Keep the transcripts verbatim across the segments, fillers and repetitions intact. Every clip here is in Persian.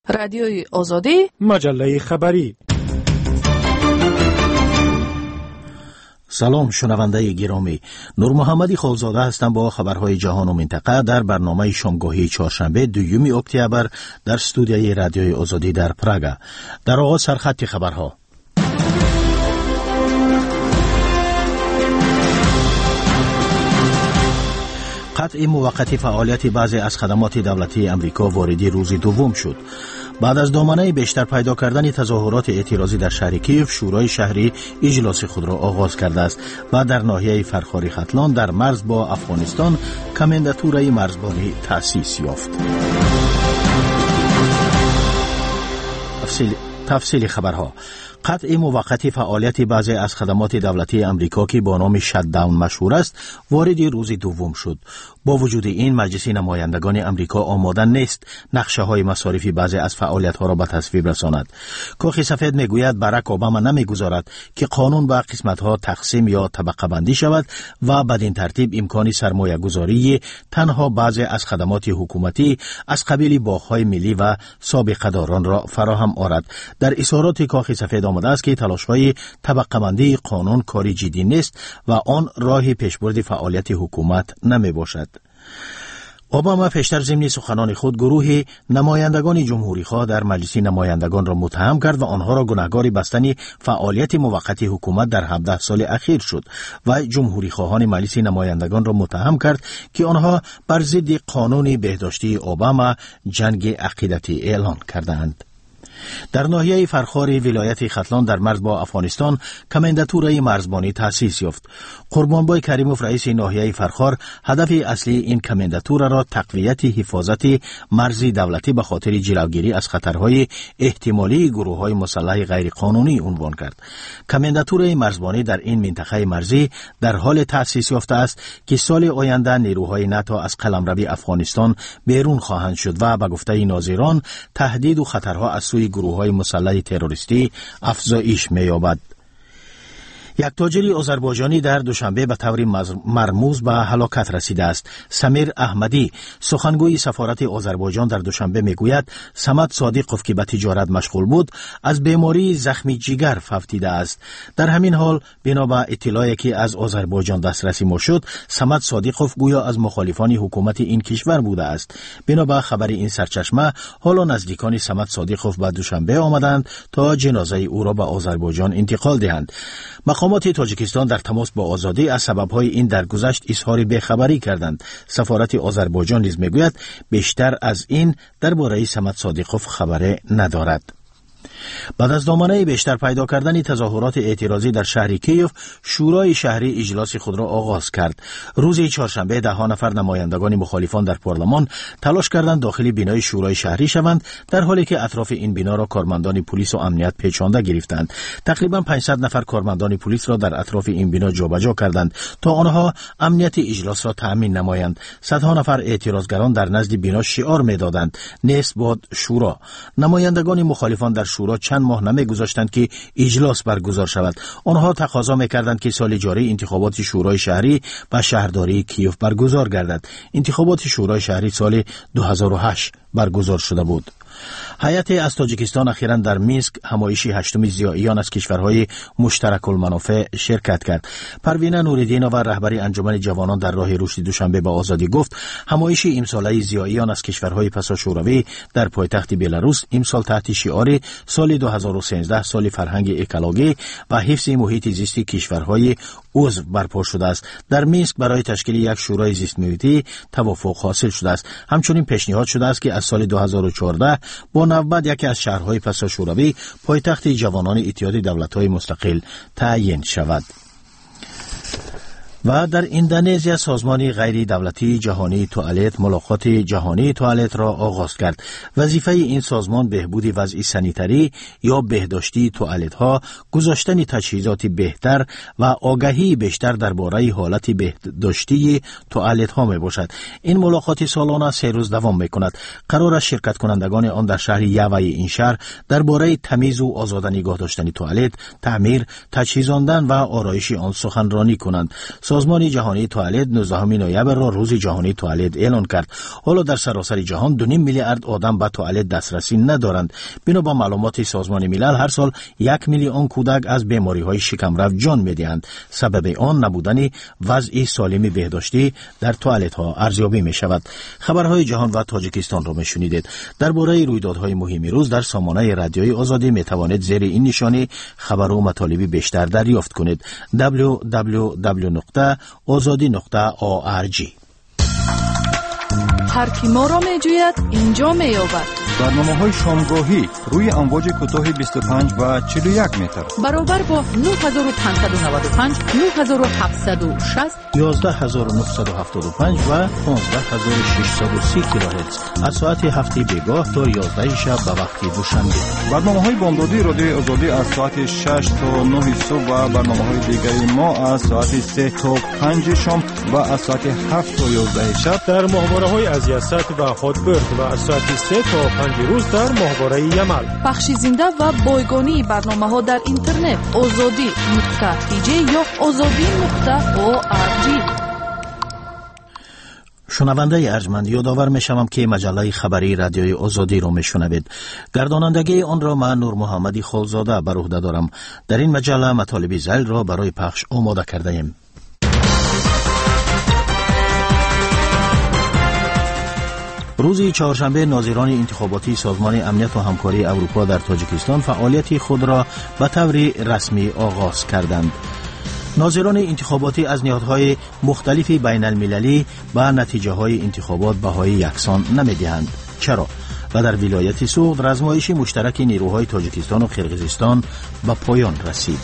رادیوی آزادی، مجله خبری. سلام شنونده گرامی، نور محمدی خالزاده هستم با خبرهای جهان و منطقه در برنامه شامگاهی چهارشنبه دوم اکتبر در استودیوی رادیوی آزادی در پراگ. در آغاز سرخط خبرها. قطع موقتی فعالیت بعضی از خدمات دولتی امریکا واردی روز دوم شد. بعد از دامنه بیشتر پیدا کردن تظاهرات اعتراضی در شهر کیف، شورای شهری اجلاس خود را آغاز کرده است و در ناحیه فرخاری ختلان در مرز با افغانستان کمانداتوره مرزبانی تأسیس یافت. تفصیل تفصیل خبرها. قطع موقتی فعالیت بعضی از خدمات دولتی امریکا که با نام شت‌داون مشهور است وارد روز دوم شد. با وجود این مجلس نمایندگان امریکا آماده نیست نقشه های مصارفی بعضی از فعالیت ها را به تصویب رساند. کاخ سفید میگوید باراک اوباما نمیگذارد که قانون به قسمت ها تقسیم یا طبقه بندی شود و بدین ترتیب امکان سرمایه گذاری تنها بعضی از خدمات حکومتی از قبیل باغ‌های ملی و سابقه داران را فراهم آورد. در اظهارات کاخ سفید آمده است که تلاش‌های طبقه بندی قانون کاری جدی نیست و آن راه پیشبرد فعالیت حکومت نمی باشد. اوباما پیشتر ضمن سخنان خود گروه نمایندگان جمهوری‌خواه در مجلس نمایندگان را متهم کرد و آنها را گناهکار بستن فعالیت موقت حکومت در هفده سال اخیر شد و جمهوری‌خواهان مجلس نمایندگان را متهم کرد که آنها بر ضد قانون بهداشتی اوباما جنگ عقیدتی اعلان کردند. در ناحیه فرخاری ولایت ختلان در مرز با افغانستان کمانداتوره مرزبانی تأسیس یافت. قربانبای کریموف رئیس ناحیه فرخار هدف اصلی این کمانداتوره را تقویت حفاظت مرزی دولتی به خاطر جلوگیری از خطرهای احتمالی گروه‌های مسلح غیرقانونی عنوان کرد. کمانداتوره مرزبانی در این منطقه مرزی در حال تأسیس یافته است که سال آینده نیروهای ناتو از قلمرو افغانستان بیرون خواهند شد و به گفته ناظران تهدید و خطرها از سوی گروه‌های مسلح تروریستی افزایش می‌یابد. یک تاجر آذربایجانی در دوشنبه به طور مرموز به هلاکت رسیده است. سمیر احمدی سخنگوی سفارت آذربایجان در دوشنبه میگوید صمد صادقوف که به تجارت مشغول بود از بیماری زخم جگر فوتیده است. در همین حال بنا به اطلاعی که از آذربایجان دسترسی ما شد، صمد صادقوف گویا از مخالفان حکومت این کشور بوده است. بنا به خبر این سرچشمه حالا نزدیکان صمد صادقوف به دوشنبه آمدند تا جنازه او را به آذربایجان انتقال دهند. مقامات تاجیکستان در تماس با آزادی از سببهای این درگذشت اظهار بیخبری کردند. سفارت آذربایجان نیز میگوید بیشتر از این درباره صمد صادقوف خبری ندارد. بعد از دامنه بیشتر پیدا کردن تظاهرات اعتراضی در شهر کیف، شورای شهری اجلاس خود را آغاز کرد. روز چهارشنبه ده ها نفر نمایندگان مخالفان در پارلمان تلاش کردند داخل بینای شورای شهری شوند، در حالی که اطراف این بنا را کارمندان پلیس و امنیت پیچانده گرفتند. تقریبا پانصد نفر کارمندان پلیس را در اطراف این بنا جابجا کردند تا آنها امنیت اجلاس را تأمین نمایند. صدها نفر اعتراضگران در نزد بنا شعار می‌دادند نیست باد شورا. نمایندگان مخالفان در شورا چند ماه نمی‌گذاشتند که اجلاس برگزار شود. آنها تقاضا می‌کردند که سال جاری انتخابات شورای شهری و شهرداری کیف برگزار گردد. انتخابات شورای شهری سال دو هزار و هشت برگزار شده بود. هیئت از تاجیکستان اخیراً در مینسک همایش هشتم ضیائیان از کشورهای مشترک المنافع شرکت کرد. پروینه نوری‌دینова و رهبری انجمن جوانان در راه رشد دوشنبه به آزادی گفت همایش امساله ضیائیان از کشورهای پسا شوروی در پایتخت بلاروس امسال تحت شعار سال دو هزار و سیزده سال فرهنگ اکولوژی و حفظ محیط زیستی کشورهای عضو برپا شده است. در مینسک برای تشکیل یک شورای زیست محیطی توافق حاصل شده است. همچنین پیشنهاد شده است که از سال دو هزار و چهارده با نوبت یکی از شهرهای پسا شوروی پایتخت جوانان اتحاد دولت‌های مستقل تعیین شود. و در اندونزیا سازمان غیر دولتی جهانی توالت ملاقات جهانی توالت را آغاز کرد. وظیفه این سازمان بهبود وضع سانیتری یا بهداشتی توالت ها، گذاشتن تجهیزات بهتر و آگاهی بیشتر درباره حالت بهداشتی توالت ها می باشد. این ملاقات سالانه سه روز دوام می کند. قرار است شرکت کنندگان آن در شهر یاوی این شهر درباره تمیز و آزاد نگاه داشتن توالت، تعمیر، تجهیزاندن و آرایش آن سخنرانی کنند. سازمان جهانی توالت نوزدهم نوامبر را روز جهانی توالت اعلان کرد. حالا در سراسر جهان دو نیم میلیارد آدم به توالت دسترسی ندارند. بنا به معلومات سازمان ملل هر سال یک میلیون کودک از بیماری‌های شکمرو جان می‌دهند. سبب آن نبودن وضع سالم بهداشتی در توالت‌ها ارزیابی می‌شود. خبرهای جهان و تاجیکستان را می‌شنیدید. درباره رویدادهای مهم روز در سامانه رادیوی آزادی می‌توانید زیر این نشانی خبر و مطالب بیشتر دریافت کنید. دبلیو دبلیو دبلیو نقطه آزادی نقطه او آر جی. هر کی ما را می‌جوید اینجا می‌یابد. برنامه‌های شامگاهی روی امواج کوتاه بیست و پنج و چهل و یک متر برابر با نه هزار و پانصد و نود و پنج، نه هزار و هفتصد و شصت، یازده هزار و نهصد و هفتاد و پنج و پانزده هزار و ششصد و سی کیلوهرتز از ساعت هفت بیگاه تا یازده شب به وقت دوشنبه. برنامه‌های بامدادی رادیوی آزادی از ساعت شش تا نه صبح و برنامه‌های دیگری ما از ساعت سه تا پنج شام و از ساعت هفت تا یازده شب در ماهواره‌های از یاست و هاتبرد و از ساعت سه تا پنج روز در ماهواره یمل. پخش زنده و بایگانی برنامه‌ها در اینترنت آزادی نقطه تی جی یا آزادی نقطه او آر جی. شنونده ارجمند یادآور می‌شوم که مجله خبری رادیوی آزادی را میشنوید. گردانندگی آن را من نور محمدی خالزاده بر عهده دارم. در این مجله مطالب ذیل را برای پخش آماده کرده ایم. روز چهارشنبه ناظران انتخاباتی سازمان امنیت و همکاری اروپا در تاجیکستان فعالیت خود را به طور رسمی آغاز کردند. ناظران انتخاباتی از نهادهای مختلف بین المللی به نتیجه های انتخابات بهای یکسان نمیدهند. چرا؟ و در ولایت سوغد رزمایش مشترک نیروهای تاجیکستان و قرقیزستان به پایان رسید.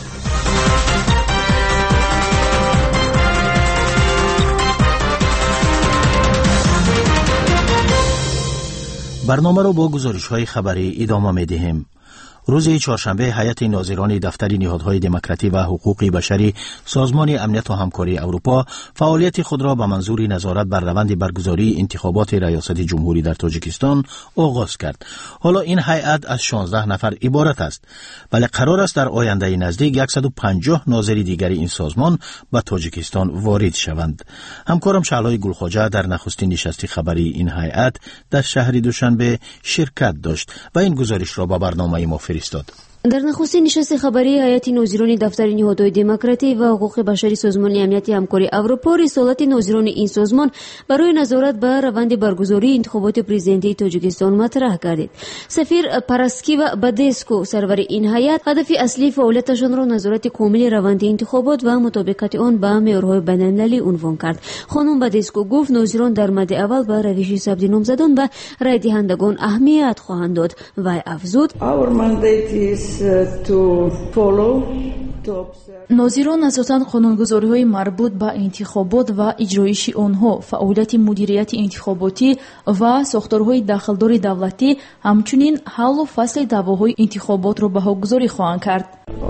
برنامه را با گزارش‌های خبری ادامه می‌دهیم. روز چهارشنبه هیئت ناظران دفتر نهادهای دموکراسی و حقوق بشری سازمان امنیت و همکاری اروپا فعالیت خود را به منظور نظارت بر روند برگزاری انتخابات ریاست جمهوری در تاجیکستان آغاز کرد. حالا این هیئت از شانزده نفر عبارت است، ولی قرار است در آینده نزدیک صد و پنجاه ناظر دیگری این سازمان به تاجیکستان وارد شوند. همکارم شعلای گلخواجه در نخستین نشست خبری این هیئت در شهر دوشنبه شرکت داشت و این گزارش را به برنامه ما فرستاد. در نخستین نشست خبری هیئت ناظران دفتر نهادهای دموکراسی و حقوق بشری سازمان امنیت همکاری اروپا رسالت ناظران این سازمان برای نظارت بر روند برگزاری انتخابات پرزیدنتی تاجیکستان مطرح گردید. سفیر پاراسکی و بادسکو سرور این هیئت هدف اصلی فعالیتشان را نظارت کامل روند انتخابات و مطابقت آن با معیارهای بین‌المللی عنوان کرد. خانم بادسکو گفت ناظران در مد اول به روش ثبت نامزدان و رای دهندگان اهمیت خواهند داد و افزود ناظران اساساً قانونگذاری‌های مربوط به انتخابات و اجرایش آنها، فعالیت مدیریت انتخاباتی و ساختارهای داخلدار دولتی، همچنین حل و فصل دعواهای انتخابات را بهاگذاری خواهند کرد.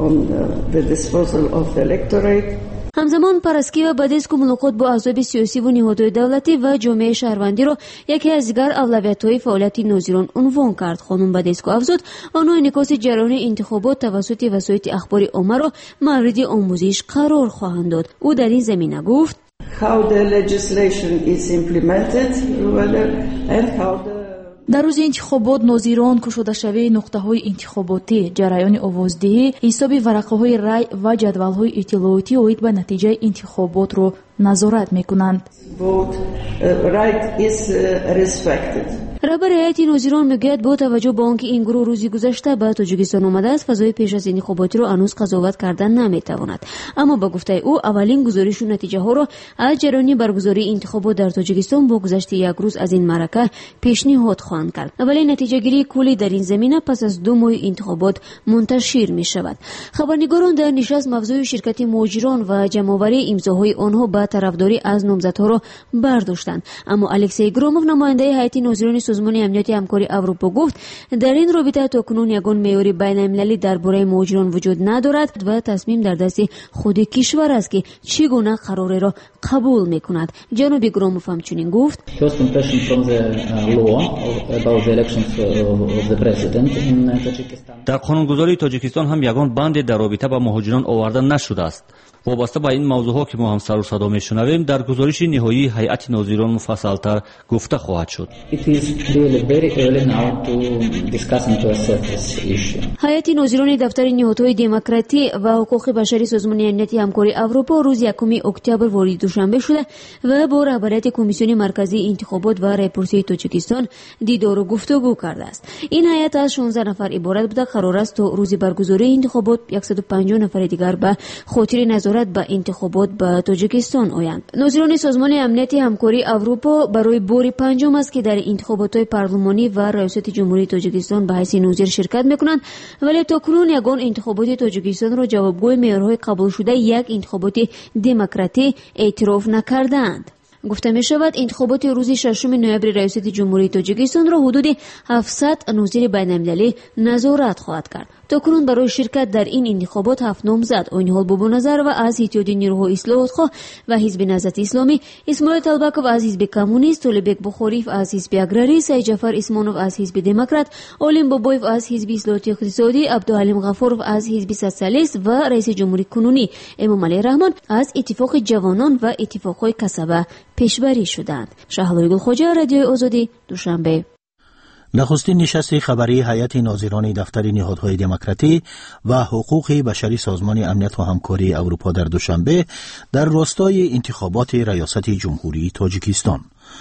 همزمان پاراسکی و بادسکو ملاقات با احزاب سیاسی و نهادهای دولتی و جامعه شهروندی را یکی از دیگر اولویت‌های فعالیت ناظران عنوان کرد. خانم بادسکو افزود آنها انعکاس جریان انتخابات توسط وسایل اخباری عامه را مورد آموزش قرار خواهند داد. او در این زمینه گفت how the legislation is implemented and how the در روز انتخابات ناظران کشوده‌شوی نقطه‌های انتخاباتی، جریان آوازدهی، حساب ورقه‌های رای و جدول‌های اطلاعاتی اوید به نتیجه انتخابات را نظارت می‌کنند. رهبر هیئت ناظران میگوید با توجه به آنکه این گروه روزی گذشته به تاجیکستان آمده است، فضای پیش از انتخاباتی را هنوز قضاوت کردن نمیتواند. اما با گفته او اولین گزارش و نتیجه ها را از جریان برگزاری انتخابات در تاجیکستان با گذشت یک روز از این معرکه پیشنهاد خواهند کرد. اولین نتیجه گیری کلی در این زمینه پس از دو ماه انتخابات منتشر می شود. خبرنگاران در نشست موضوع شرکت مهاجران و جمع‌آوری امضاهای آنها به طرفداری از نامزدها را برداشتند. اما الکسی گروموف نماینده هیئت ناظران سازمان امنیت همکاری اروپا گفت در این رابطه تاکنون یگان معیار بین‌المللی درباره مهاجران وجود ندارد و تصمیم در دست خود کشور است که چگونه قرار را قبول میکند. جناب گروموف همچنین گفت در قانونگذاری تاجیکستان هم یگان بند در رابطه با مهاجران آورده نشده است. وابسته به این موضوعها که ما هم سر و صدا میشنویم در گزارش نهایی هیئت ناظران مفصل‌تر گفته خواهد شد. هیئت ناظران دفتر نهادهای دموکراتی و حقوق بشری سازمان امنیت همکاری اروپا روز یکم اکتبر وارد دوشنبه شده و با رهبریت کمیسیون مرکزی انتخابات و رئیس تاجیکستان دیدار و گفتگو کرده است. این هیئت از شانزده نفر عبارت بوده. قرار است تا روز برگزاری انتخابات صد و پنجاه نفر دیگر به خاطر نظارت به انتخابات به تاجیکستان آیند. ناظران سازمان امنیت همکاری اروپا برای بار پنجم است که در انتخابات پارلمانی و ریاست جمهوری تاجیکستان به حیث ناظر شرکت میکنند، ولی تاکنون یگان انتخابات تاجیکستان را جوابگوی معیارهای قبول شده یک انتخابات دموکراتی اعتراف نکردند. گفته می شود انتخابات روز ششم نوامبر ریاست جمهوری تاجیکستان را حدود هفتصد ناظر بین‌المللی نظارت خواهد کرد. تاکنون برای شرکت در این انتخابات هفت نامزد آین‌حال بابا نظر و از اتحاد نیروهای اصلاح‌خواه و حزب نهضت اسلامی، اسماعیل طلبکov از حزب کمونیست، طالبک بخاریف از حزب اگراری، سعید جعفر اسمانov از حزب دموکرات، علیم بابایف از حزب اصلاحات اقتصادی، عبدالحلیم غفارov از حزب سوسیالیست و رئیس جمهوری کنونی امام علی رحمان از اتفاق جوانان و اتفاق‌های کسبه پیشبری شدند. شهلوی گلخواجه، رادیو آزادی، دوشنبه. نخستین نشست خبری هیئت ناظران دفتر نهادهای دموکراتی و حقوق بشری سازمان امنیت و همکاری اروپا در دوشنبه در راستای انتخابات ریاست جمهوری تاجیکستان.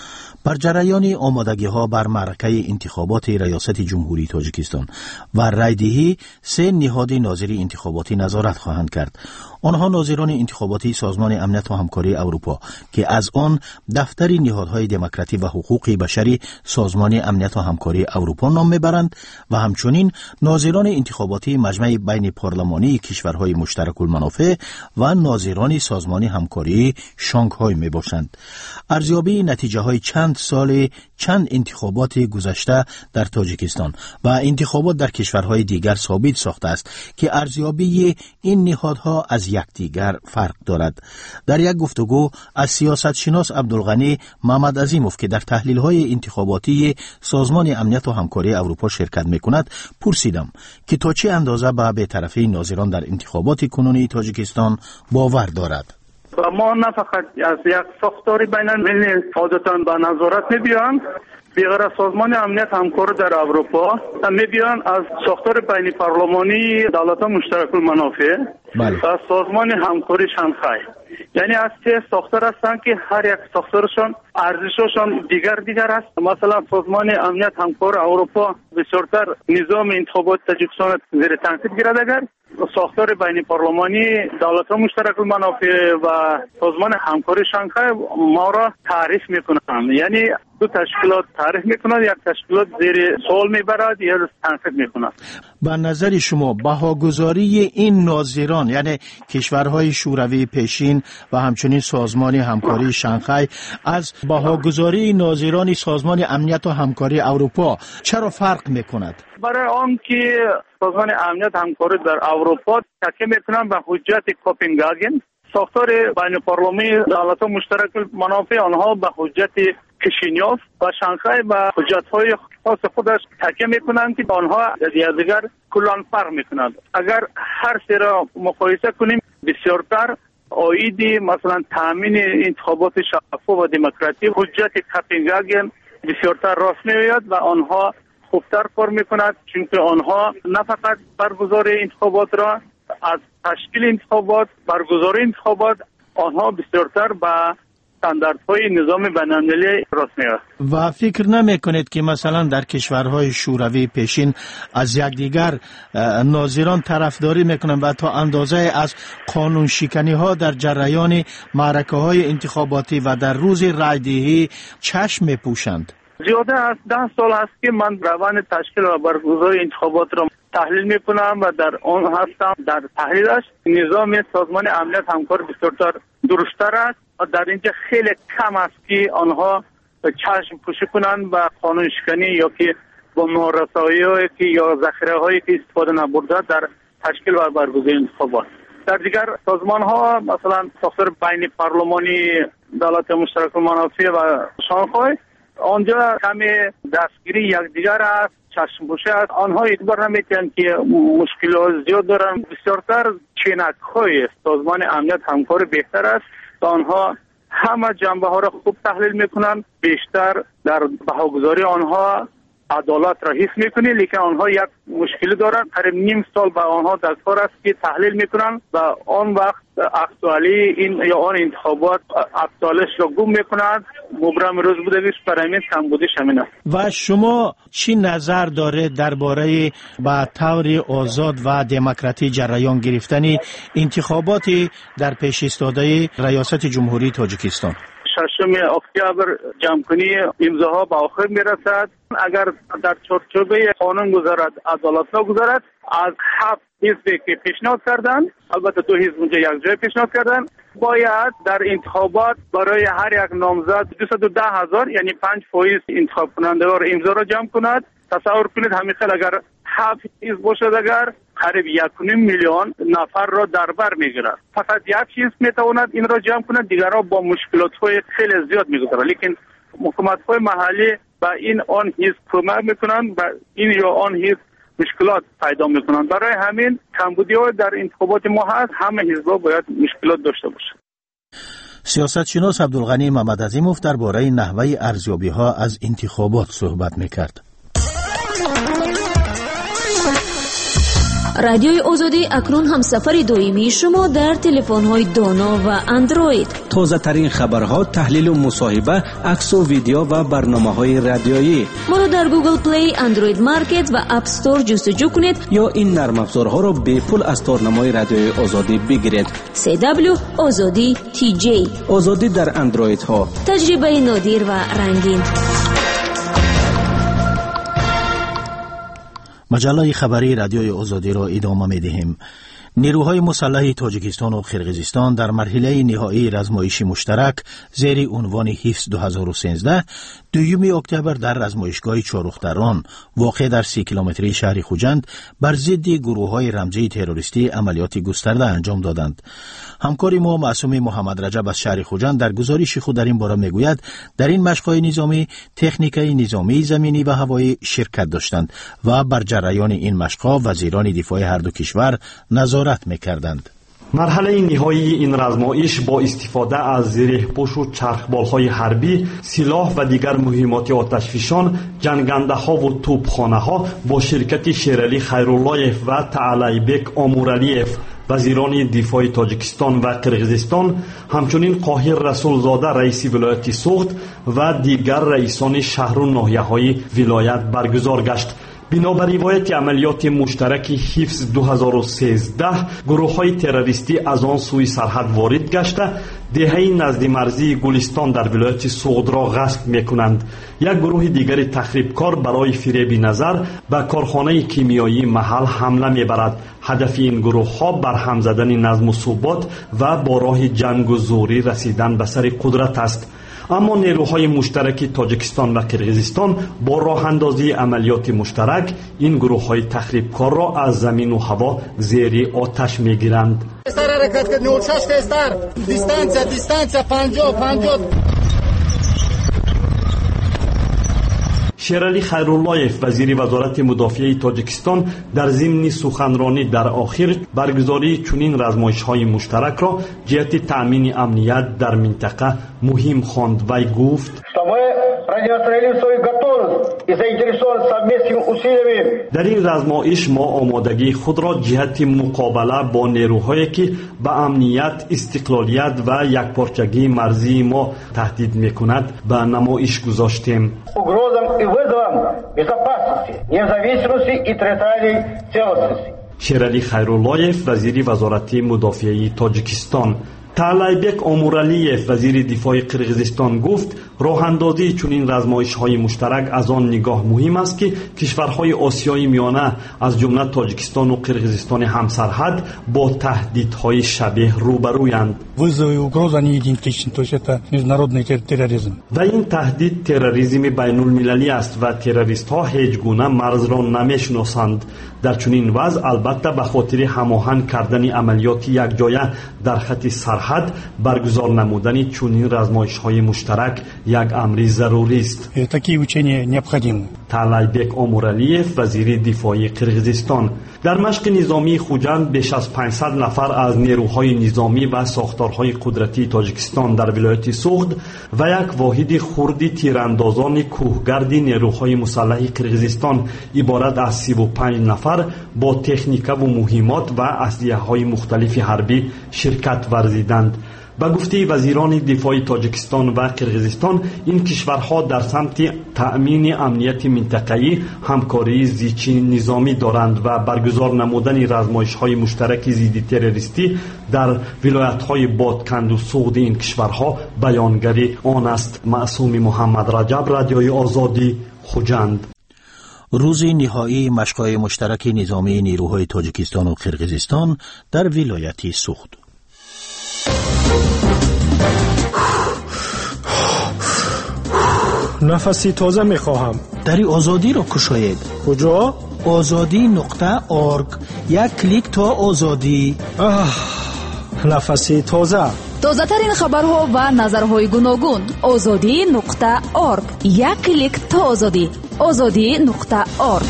بر جریان آمادگی‌ها بر معرکه انتخابات ریاست جمهوری تاجیکستان و رایدهی سه نهاد ناظری انتخاباتی نظارت خواهند کرد. آنها ناظران انتخاباتی سازمان امنیت و همکاری اروپا که از آن دفتر نهادهای دموکراتی و حقوق بشری سازمان امنیت و همکاری اروپا نام میبرند و همچنین ناظران انتخاباتی مجمع بین پارلمانی کشورهای مشترک المنافع و ناظران سازمان همکاری شانگهای میباشند. ارزیابی نتیجه های چند سال چند انتخابات گذشته در تاجیکستان و انتخابات در کشورهای دیگر ثابت ساخته است که ارزیابی این نهادها از یکدیگر فرق دارد. در یک گفتگو از سیاستشناس عبدالغنی محمد عظیموف که در تحلیل‌های انتخاباتی سازمان امنیت و همکاری اروپا شرکت می‌کند پرسیدم که تا چه اندازه به بی‌طرفی ناظران در انتخابات کنونی تاجیکستان باور دارد. ما نه فقط از یک ساختاری بین‌المللی عادتاً به نظارت می‌بیان، بغیر از سازمان امنیت همکاری در اروپا می‌بیان از ساختار بین پارلمانی دولت‌ها مشترک المنافع و سازمان همکاری شانگهای. یعنی از سه ساختار هستند که هر یک ساختارشان ارزششان دیگر دیگر است. مثلا سازمان امنیت همکاری اروپا بسیارتر نظام انتخابات تاجیکستان زیر تنقید گیرد، اگر ساختار بین پارلمانی دولت‌ها مشترک المنافع و سازمان همکاری شانگهای ما را تعریف می‌کنند. یعنی دو تشکیلات تعریف می‌کنند، یک تشکیلات زیر سوال می‌برد یا تنقید می‌کند. به نظر شما بهاگذاری این ناظران یعنی کشورهای شوروی پیشین و همچنین سازمان همکاری شانگهای از بهاگذاری ناظران سازمان امنیت و همکاری اروپا چرا فرق می‌کند؟ برای آن که سازمان امنیت همکاری در اروپا تکیه می‌کنند به حجت کوپنهاگن، ساختار بین پارلمانی دولت‌ها مشترک منافع آنها به حجت کشینیوف و شانگهای به حجت‌های خاص خودش تکیه می‌کنند که آنها از دیگر کلاً فرق می‌کنند. اگر هر سه را مقایسه کنیم بسیارتر آیدی مثلا تامین انتخابات شفاف و دموکراتی حجت کوپنهاگن بسیارتر راست می‌آید و آنها خوبتر کار می‌کند، چون که آنها نه فقط برگزاری انتخابات را از تشکیل انتخابات برگزاری انتخابات آنها بسیارتر به استانداردهای نظام بین‌المللی راست می‌آید. و فکر نمی‌کنید که مثلا در کشورهای شوروی پیشین از یکدیگر ناظران طرفداری می‌کنند و تا اندازه از قانون شکنی ها در جریان معرکه‌های انتخاباتی و در روز رایدهی چشم می‌پوشند؟ زیاده از ده سال است که من روند تشکیل و برگزاری انتخابات را تحلیل میکنم و در آن هستم. در تحلیلش نظام سازمان امنیت همکاری بسیارتر درست‌تر است و در اینجا خیلی کم است که آنها چشم پوشی کنند و قانون شکنی یا که با نارسایی‌هایی که یا ذخیره‌هایی که استفاده نبرده در تشکیل و برگزاری انتخابات. در دیگر سازمان‌ها مثلا ساختار بین پارلمانی دولت مشترک المنافع و شانگهای آنجا کمی دستگیری یکدیگر است، چشم پوشی است. آنها اعتبار نمی‌کنند که مشکلات زیاد دارند. بسیارتر چینک‌های سازمان امنیت همکار بهتر است و آنها همه جنبه ها را خوب تحلیل میکنن، بیشتر در بهاگذاری آنها عدالت را حس میکنی، لیکن آنها یک مشکلی دارن. قریب نیم سال با آنها در کار است که تحلیل میکنن و آن وقت اکتوالی این یا آن انتخابات اکتوالش را گم میکنند. مبرم روز بودگیش برای من کمبودش همین است. و شما چی نظر داره درباره با طور آزاد و دموکراتی جریان گرفتن انتخاباتی در پیش ایستاده ریاست جمهوری تاجیکستان؟ ششم اکتبر جمع‌کنی امضاها به آخر میرسد. اگر در چارچوب قانون گذارد، عدالت نگذارد، از هفت حزبی که پیشنهاد کردند، البته دو حزب اونجا یک جای پیشنهاد کردند، باید در انتخابات برای هر یک نامزد دویست و ده هزار یعنی پنج فایز انتخاب کنندگان امضا را جمع کند. تصور کنید همین خیلی اگر هفت حزب باشد، اگر قریب یک و نیم میلیون نفر را در بر میگیرد. فقط یک چیز میتواند این را جمع کند، دیگرها با مشکلات های خیلی زیاد میگذارند. لیکن حکومت های محلی با این آن حزب کمک میکنند و این یا آن حزب مشکلات پیدا میکنند. برای همین کمبودی ها در انتخابات ما هست، همه حزب‌ها باید مشکلات داشته باشند. سیاستشناس عبدالغنی محمدعظیموف درباره نحوه ارزیابی ها از انتخابات صحبت میکرد. رادیوی آزادی اکنون هم سفر دائمی شما در تلفن‌های دانا و اندروید. تازه ترین خبرها، تحلیل و مصاحبه، عکس و ویدیو و برنامه‌های رادیویی. ما را در گوگل پلی، اندروید مارکت و اپ استور جستجو کنید یا این نرم افزارها را به پول از تارنمای رادیوی آزادی بگیرید. سی دبلیو آزادی تی جی. آزادی در اندروید ها. تجربه نادر و رنگین. مجله خبری رادیوی آزادی را ادامه می‌دهیم. نیروهای مسلح تاجیکستان و قرقیزستان در مرحله نهایی رزمایش مشترک زیر عنوان حفظ دو هزار و سیزده دوم اکتبر در رزمایشگاه چهارختران واقع در سی کیلومتری شهر خوجند بر ضد گروه‌های رمزی تروریستی عملیات گسترده انجام دادند. همکار ما معصوم محمد رجب از شهر خوجند در گزارش خود در این باره میگوید در این مشق‌های نظامی تکنیکای نظامی زمینی و هوایی شرکت داشتند و بر جریان این مشق‌ها وزیران دفاع هر دو کشور نظارت می‌کردند. مرحله نهایی این رزمایش با استفاده از زره‌پوش و چرخبال‌های حربی، سلاح و دیگر مهمات آتشفشان، جنگنده‌ها و توپخانه‌ها با شرکت شیرعلی خیرالله‌یف و تعالی‌بک آمورعلی‌یف وزیران دفاع تاجیکستان و قرقیزستان، همچنین قاهر رسولزاده رئیس ولایت سوخت و دیگر رئیسان شهر و ناحیه‌های ولایت برگزار گشت. بنابر روایت عملیات مشترک حفظ دو هزار و سیزده گروه‌های تروریستی از آن سوی سرحد وارد گشته دهه نزد مرزی گلستان در ولایت سوغد را غصب می‌کنند. یک گروه دیگر تخریبکار برای فریب نظر به کارخانه کیمیایی محل حمله می‌برد. هدف این گروه‌ها برهم زدن نظم و ثبات و با راه جنگ و زوری رسیدن به سر قدرت است. اما نیروهای مشترک تاجیکستان و قرقیزستان با راه اندازی عملیات مشترک این گروه‌های تخریبکار را از زمین و هوا زیر آتش می‌گیرند. شیرعلی خیرالله‌یف وزیر وزارت مدافعه تاجیکستان در ضمن سخنرانی در آخر برگزاری چنین رزمایش‌های مشترک را جهت تأمین امنیت در منطقه مهم خواند و گفت در این رزمایش ما آمادگی خود را جهت مقابله با نیروهایی که به امنیت، استقلالیت و یکپارچگی مرزی ما تهدید می‌کند به نمایش گذاشتیم. شیرعلی خیرالله‌یف وزیر وزارت مدافعه تاجیکستان. تعالی‌بک آمورعلی‌یف وزیر دفاع قرقیزستان گفت راه اندازی چنین رزمایش‌های مشترک از آن نگاه مهم است که کشورهای آسیای میانه از جمله تاجیکستان و قرقیزستان همسرحد با تهدیدهای شبیه روبرویند. و این تهدید تروریسم بین‌المللی است و تروریست‌ها هیچ گونه مرز را نمی‌شناسند. در چنین وضع البته به خاطر هماهنگ کردن عملیات یکجایه در خط سرحد حد برگزار نمودن چنین رزمایش‌های مشترک یک امر ضروری است. Такие учения необходимы. طلایبک امورعلیف وزیر دفاع قرقیزستان در مشق نظامی خوجند بیش از پانصد نفر از نیروهای نظامی و ساختارهای قدرتی تاجیکستان در ولایت سوخت و یک واحد خردی تیراندازان کوهگرد نیروهای مسلح قرقیزستان عبارت از سی و پنج نفر با تکنیک و مهمات و اسلحه‌های مختلف حربی شرکت ورزیدند. با گفته وزیران دفاع تاجیکستان و قرقیزستان، این کشورها در سمت تأمین امنیت منطقه‌ای همکاری زیچی نظامی دارند و برگزار نمودن رزمایش‌های مشترک ضد تروریستی در ولایت‌های بادکند و سوخت این کشورها بیانگر آن است. معصوم محمد رجب، رادیوی آزادی، خوجند. روز نهایی مشق‌های مشترک نظامی نیروهای تاجیکستان و قرقیزستان در ولایت سوخت. نفسی تازه میخواهم. دری آزادی را کشاید. کجا؟ آزادی نقطه ارگ. یک کلیک تا آزادی. آه، نفسی تازه. تازه ترین خبرها و نظرهای گوناگون. آزادی نقطه ارگ. یک کلیک تا آزادی. آزادی نقطه ارگ.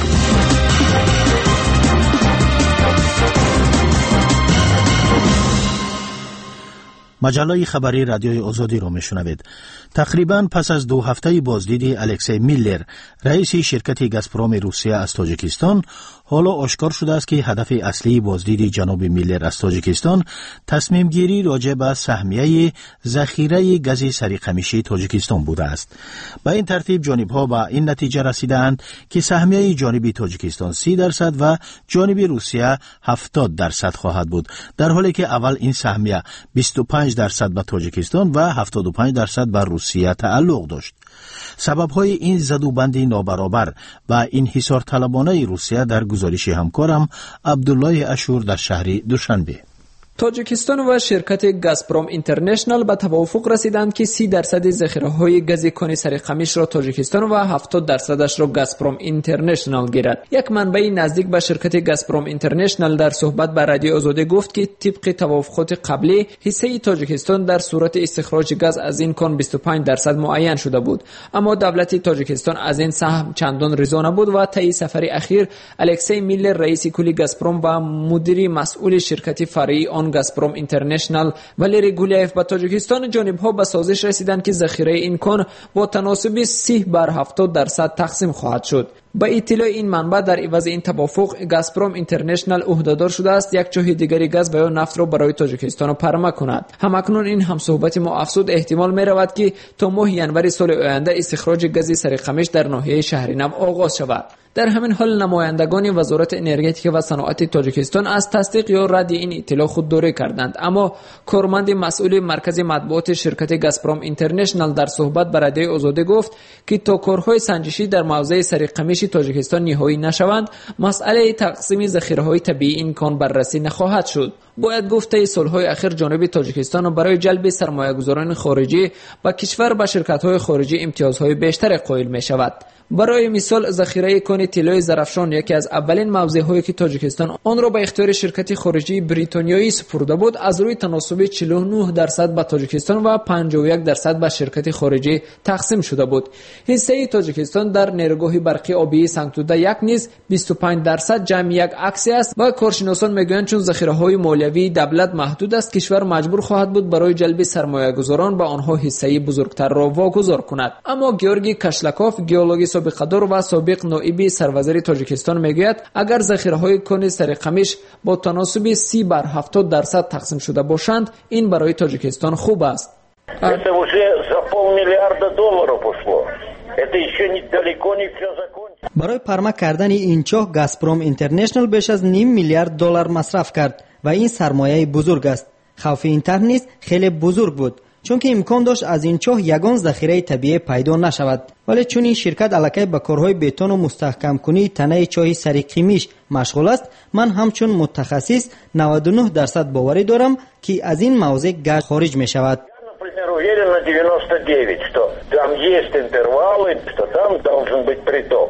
مجله خبری رادیوی آزادی را میشنوید. تقریباً پس از دو هفته بازدید الکسی میلر، رئیس شرکت گازپروم روسیه از تاجیکستان، حالا آشکار شده است که هدف اصلی بازدید جناب میلر از تاجیکستان تصمیم گیری راجع به سهمیه ذخیره گاز سریقمیشی تاجیکستان بوده است. به این ترتیب جانب‌ها به این نتیجه رسیدند که سهمیه جانب تاجیکستان سی درصد و جانب روسیه هفتاد درصد خواهد بود، در حالی که اول این سهمیه بیست و پنج درصد به تاجیکستان و هفتاد و پنج درصد به روسیه تعلق داشت. سبب‌های این زدوبندی نابرابر و انحصار طلبانه روسیه در گزارش همکارم عبدالله اشور در شهر دوشنبه. تاجیکستان و شرکت گازپروم اینترنشنال به توافق رسیدند که سی درصد ذخیره‌های گاز کن سرقمیش را تاجیکستان و هفتاد درصدش را گازپروم اینترنشنال گیرد. یک منبع نزدیک به شرکت گازپروم اینترنشنال در صحبت با رادیو آزادی گفت که طبق توافقات قبلی حصه تاجیکستان در صورت استخراج گاز از این کن بیست و پنج درصد معین شده بود، اما دولت تاجیکستان از این سهم چندان رضا نبود و طی سفر اخیر الکسی میلر رئیس کل گازپروم و مدیر مسئول شرکت فرعی آن گازپروم اینترنشنال ولیری گولیایف با تاجیکستان جانب‌ها به سازش رسیدند که ذخیره این کن با تناسب سی بر هفتاد درصد تقسیم خواهد شد. با اطلاع این منبع در عوض این توافق گازپروم اینترنشنال عهدهدار شده است یک چاه دیگری گاز و یا نفت را برای تاجیکستان پرمه کند. همکنون این همصحبت ما افزود احتمال می رود که تا ماه ینوری سال آینده استخراج گاز سرقمیش در ناحیه شهرینو آغاز شود. در همین حال نمایندگان وزارت انرژتیک و صنعت تاجیکستان از تصدیق یا رد این اطلاع خودداری کردند، اما کارمند مسئول مرکز مطبوعات شرکت گازپروم اینترنشنال در صحبت با رادیو آزادی گفت که تا کارهای سنجشی در موضع سرقمیش تاجیکستان نهایی نشوند، مسئله تقسیم ذخیره‌های طبیعی این کان بررسی نخواهد شد. باید گفت طی سالهای اخیر جانب تاجیکستان برای جلب سرمایه‌گذاران خارجی با کشور به شرکت‌های خارجی امتیازهای بیشتر قائل می‌شود. برای مثال ذخیره کن طلای زرافشان یکی از اولین موضع‌هایی که تاجیکستان آن را به اختیار شرکت خارجی بریتانیایی سپرده بود، از روی تناسب چهل و نه درصد به تاجیکستان و پنجاه و یک درصد به شرکت خارجی تقسیم شده بود. حصه تاجیکستان در نیروگاه برقی آبی سنگتوده یک نیز بیست و پنج درصد جمع یک عکسی است و کارشناسان میگویند چون ذخیره‌های مالیوی دولت محدود است، کشور مجبور خواهد بود برای جلب سرمایه‌گذاران به آنها حصه بزرگتر را واگذار کند. اما گیورگی کاشلاکوف، گئولوگ سابقدار و سابق نائب سروزیر تاجیکستان میگوید اگر ذخیره‌های کن سرقمیش با تناسب سی بر هفتاد درصد تقسیم شده باشند، این برای تاجیکستان خوب است. Это уже за полмиллиарда долларов ушло. Это еще не далеко не все закончено. برای پرمه کردن این چاه گازپروم اینترنشنال بیش از نیم میلیارد دلار مصرف کرد و این سرمایه بزرگ است. خوف این طرح نیز خیلی بزرگ بود، چون که امکان داشت از این چاه یگان ذخیره طبیعی پیدا نشود، ولی چون این شرکت علاقه به کارهای بتون و مستحکم کنی تنه چاه سرقمیش مشغول است، من همچون متخصص نود و نه درصد باوری دارم که از این موضع گاز خارج می شود. Уверен на девяносто девять, что там есть интервалы, что там должен быть приток.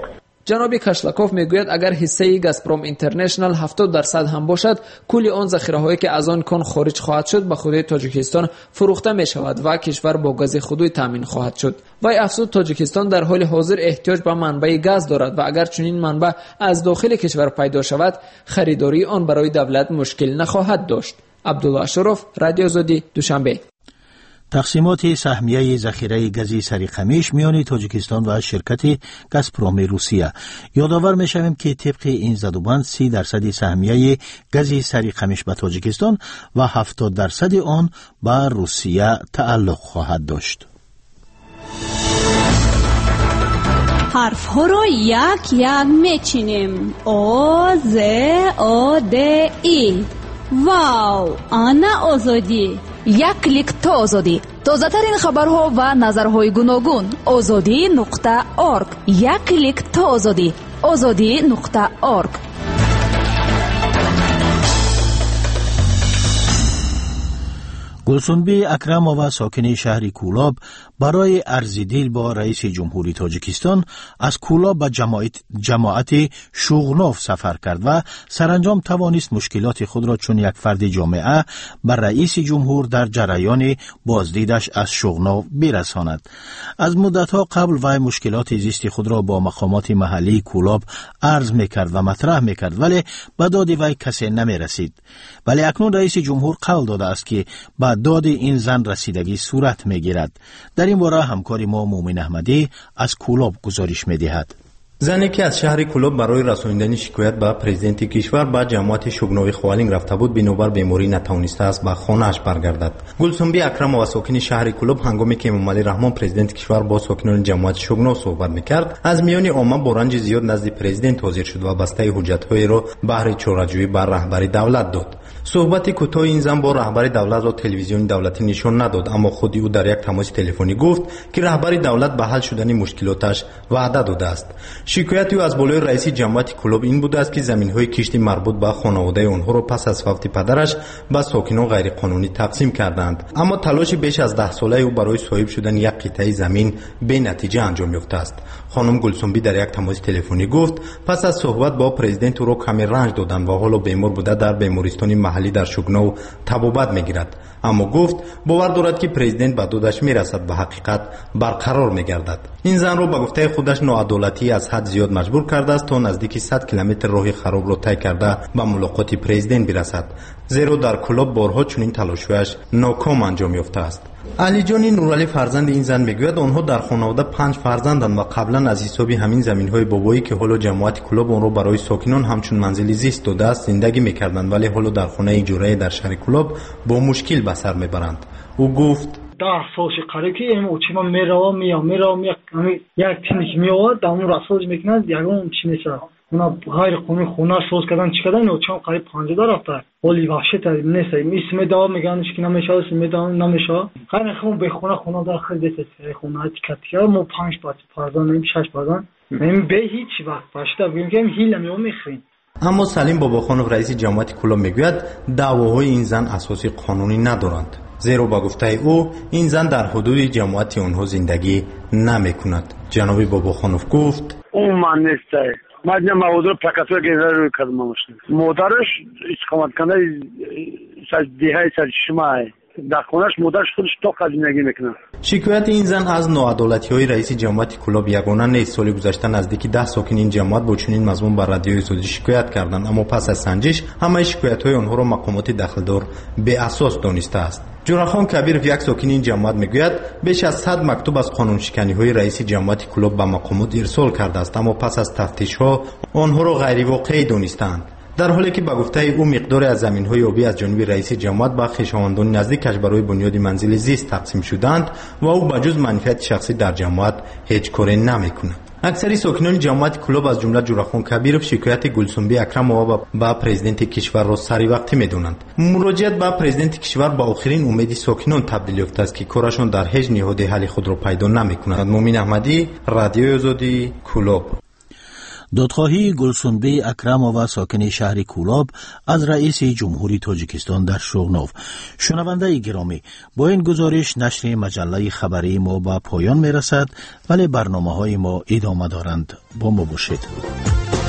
ҷаноби кашлаков мегӯяд агар ҳиссаи газпром интернешнл ҳафтод дарсад ҳам бошад, кулли он захираҳое ки аз он кон хориҷ хоҳад шуд ба худи тоҷикистон фурӯхта мешавад ва кишвар бо гази худуй таъмин хоҳад шуд. вай афзуд, тоҷикистон дар ҳоли ҳозир эҳтиёҷ ба манбаи газ дорад ва агар чунин манбаъ аз дохили кишвар пайдо шавад, харидории он барои давлат мушкил нахоҳад дошт. абдулло ашуров, радио Озодӣ, Душанбе. тақсимоти саҳмияи захираи гази сариқамиш миёни тоҷикистон ва ширкати газпроми русия. ёдовар мешавем ки тибқи ин задубанд си дарсади саҳмияи гази сариқамиш ба тоҷикистон ва ҳафтод дарсади он ба русия тааллуқ хоҳад дошт. ҳарфҳоро як як мечинем. о з о д и. вау, ана озодӣ. як клик то озодӣ. тозатарин хабарҳо ва назарҳои гуногун. озодӣ нуқта орг. як клик то озодӣ. озодӣ нуқта орг. гулсунби акрамова, сокини шаҳри Кӯлоб, барои арзидил бо раиси ҷумҳури тоҷикистон аз Кӯлоб ба ҷамоати Шуғнов сафар кард ва саранҷом тавонист мушкилоти худро чун як фарди ҷомеа ба раиси ҷумҳур дар ҷараёни боздидаш аз Шуғнов бирасонад. аз муддатҳо қабл вай мушкилоти зисти худро бо мақомоти маҳаллии Кӯлоб арз мекард ва матраҳ мекард, вале ба доди вай касе намерасид. вале акнун раиси ҷумҳур қавл додааст ки ба доди ин зан расидагӣ сурат мегирад. дар ин бора ҳамкори мо Муъмин Аҳмадӣ аз Кӯлоб гузориш медиҳад. зане ки аз шаҳри Кӯлоб барои расониндани шикоят ба президенти кишвар ба ҷамоати Шугнови Хуалинг рафта буд, бинобар беморӣ натавонистааст ба хонааш баргардад. Гулсунби Акрамова, сокини шаҳри Кӯлоб, ҳангоме ки Эмомалӣ Раҳмон президенти кишвар бо сокинони ҷамоати Шугнов суҳбат мекард, аз миёни омма бо ранҷи зиёд назди президент ҳозир шуд ва бастаи ҳуҷҷатҳоеро баҳри чораҷӯӣ ба раҳбари давлат дод. суҳбати кӯтоҳи ин зан бо раҳбари давлатро телевизиони давлатӣ нишон надод, аммо худи ӯ дар як тамоси телефонӣ гуфт ки раҳбари давлат ба ҳал шудани мушкилоташ ваъда додааст. шикояти ӯ аз болои раиси ҷамоати Кӯлоб ин будааст ки заминҳои кишти марбут ба хонаводаи онҳоро пас аз фавти падараш ба сокинон ғайриқонунӣ тақсим карданд. аммо талоши беш аз даҳ солаи ӯ барои соҳиб шудани як қитъаи замин бенатиҷа анҷом ёфтааст. хонум Гулсунбӣ дар як тамоси телефонӣ гуфт пас аз суҳбат бо президент ӯро каме ранҷ доданд ва ҳоло бемор буда дар бемористони маҳаллӣ дар Шугнов табобат мегирад. аммо гуфт бовар дорад ки президент ба додаш мерасад, ба ҳақиқат барқарор мегардад. ин занро ба гуфтаи худаш ноадолатӣ аз ҳад зиёд маҷбур кардааст то наздики сад километр роҳи харобро тай карда ба мулоқоти президент бирасад, зеро дар Кӯлоб борҳо чунин талошҳояш ноком анҷом ёфтааст. алиҷони Нуралӣ, фарзанди ин зан, мегӯяд онҳо дар хонавода панҷ фарзанданд ва қаблан аз ҳисоби ҳамин заминҳои бобоӣ ки ҳоло ҷамоати Кӯлоб онро барои сокинон ҳамчун манзили зист додааст зиндагӣ мекарданд, вале ҳоло дар хонаи иҷораи дар шаҳри Кӯлоб бо мушкил ба сар мебаранд. ӯ гуфт дар солши қариб ки эмо чима мерава мия мерава мия як тини ки меовад дар он расоз мекунад ягон чи неса она ғайриқонунӣ хона соз кардан чи кардан ин чима қариб панҷода рафта ҳоли ваҳшат неса исме дава меган ки намешава исме дава намешава қайна хум бехона хона дар хидете хона тикатика мо панҷ фарзандем шаш фарзанд мем бе ҳеҷ вақт башта бигем ҳила мео мехрин. аммо Салим Бобохонов, раиси ҷамоати Кӯлоб, мегӯяд даъвоҳои ин зан асоси қонунӣ надоранд, зеро ба гуфтаи ӯ ин зан дар ҳудуди ҷамоати онҳо зиндагӣ намекунад. ҷаноби Бобохонов гуфт умуман нестай мадина маводро прокуратура генерал рӯй кардам мошин модараш иstiqomatkanaи диҳаи сарчишмаи дар хонаш модараш худаш тоқа зиндагӣ мекунад. шикояти ин зан аз ноадолатиҳои раиси ҷамоати Кӯлоб ягона нест. соли гузашта наздики даҳ сокини ин ҷамоат бо чунин мазмун ба радиои Озодӣ шикоят карданд, аммо пас аз санҷиш ҳамаи шикоятҳои онҳоро мақомоти дахлдор беасос донистааст. ҷурахон Кабиров, як сокини ин ҷамоат, мегӯяд беш аз сад мактуб аз қонуншиканиҳои раиси ҷамоати Кӯлоб ба мақомот ирсол кардааст, аммо пас аз тафтишҳо онҳоро ғайривоқеӣ донистаанд. дар ҳоле ки ба гуфтаи ӯ миқдоре аз заминҳои обӣ аз ҷониби раиси ҷамоат ба хишовандони наздикаш барои бунёди манзили зист тақсим шуданд ва ӯ ба ҷуз манфиати шахсӣ дар ҷамоат ҳеҷ коре намекунад. аксари сокинони ҷамоати Кӯлоб аз ҷумла Ҷурахон Кабиров шикояти Гулсунби Акрамова ба президенти кишварро саривақтӣ медонанд. муроҷиат ба президенти кишвар ба охирин умеди сокинон табдил ёфтааст ки корашон дар ҳеҷ ниҳоди ҳалли худро пайдо намекунад. Муъмин Аҳмадӣ, Радиои Озодӣ, Кӯлоб. دادخواهی گلسنبه اکرمووا ساکن شهر کولاب از رئیس جمهوری تاجیکستان در شغنوف. شنونده گرامی، با این گزارش نشر مجله خبری ما به پایان می رسد، ولی برنامه های ما ادامه دارند. با ما باشید.